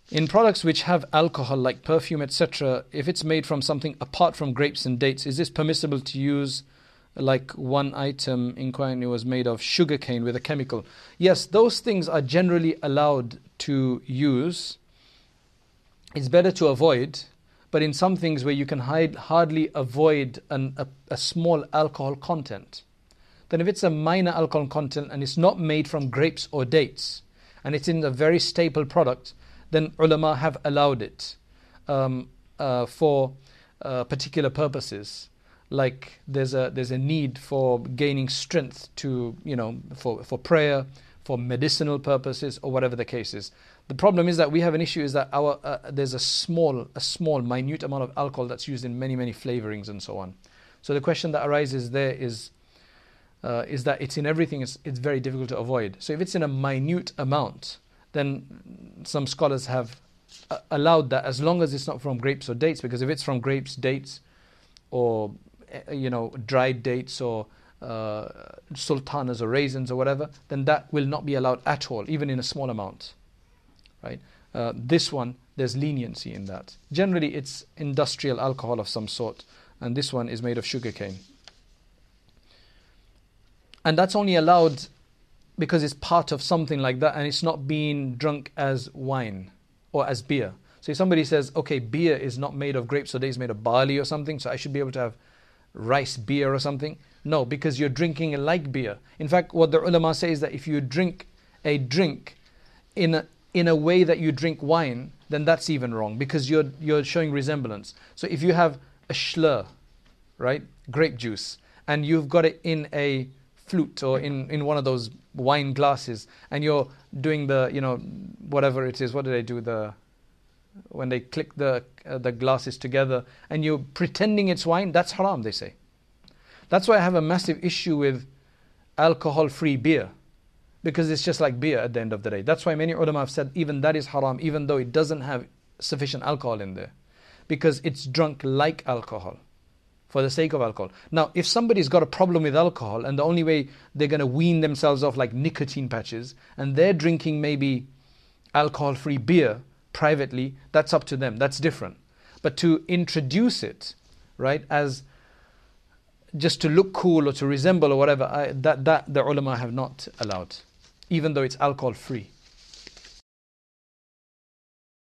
In products which have alcohol, like perfume, etc., if it's made from something apart from grapes and dates, is this permissible to use? Like one item inquiry was made of sugarcane with a chemical. Yes, those things are generally allowed to use. It's better to avoid, but in some things where you can hardly avoid a small alcohol content, then if it's a minor alcohol content and it's not made from grapes or dates, and it's in a very staple product, then ulama have allowed it for particular purposes. Like there's a need for gaining strength to, for prayer, for medicinal purposes, or whatever the case is. The problem is that we have an issue is that there's a small, minute amount of alcohol that's used in many, many flavorings and so on. So the question that arises there is that it's in everything. It's very difficult to avoid. So if it's in a minute amount, then some scholars have allowed that as long as it's not from grapes or dates. Because if it's from grapes, dates, or dried dates, or sultanas or raisins or whatever, then that will not be allowed at all, even in a small amount. Right? This one, there's leniency in that. Generally, it's industrial alcohol of some sort, and this one is made of sugarcane. And that's only allowed because it's part of something like that, and it's not being drunk as wine or as beer. So if somebody says, okay, beer is not made of grapes or dates, made of barley or something, so I should be able to have rice beer or something. No, because you're drinking like beer. In fact, what the ulama say is that if you drink a drink in a way that you drink wine, then that's even wrong, because you're showing resemblance. So if you have a schlur, right, grape juice, and you've got it in a flute or in one of those wine glasses, and you're doing the, whatever it is, what do they do, when they click the glasses together, and you're pretending it's wine, that's haram, they say. That's why I have a massive issue with alcohol-free beer, because it's just like beer at the end of the day. That's why many ulama have said even that is haram, even though it doesn't have sufficient alcohol in there, because it's drunk like alcohol, for the sake of alcohol. Now, if somebody's got a problem with alcohol, and the only way they're going to wean themselves off like nicotine patches, and they're drinking maybe alcohol-free beer privately, that's up to them. That's different. But to introduce it, right, as just to look cool or to resemble or whatever, that the ulama have not allowed, even though it's alcohol-free.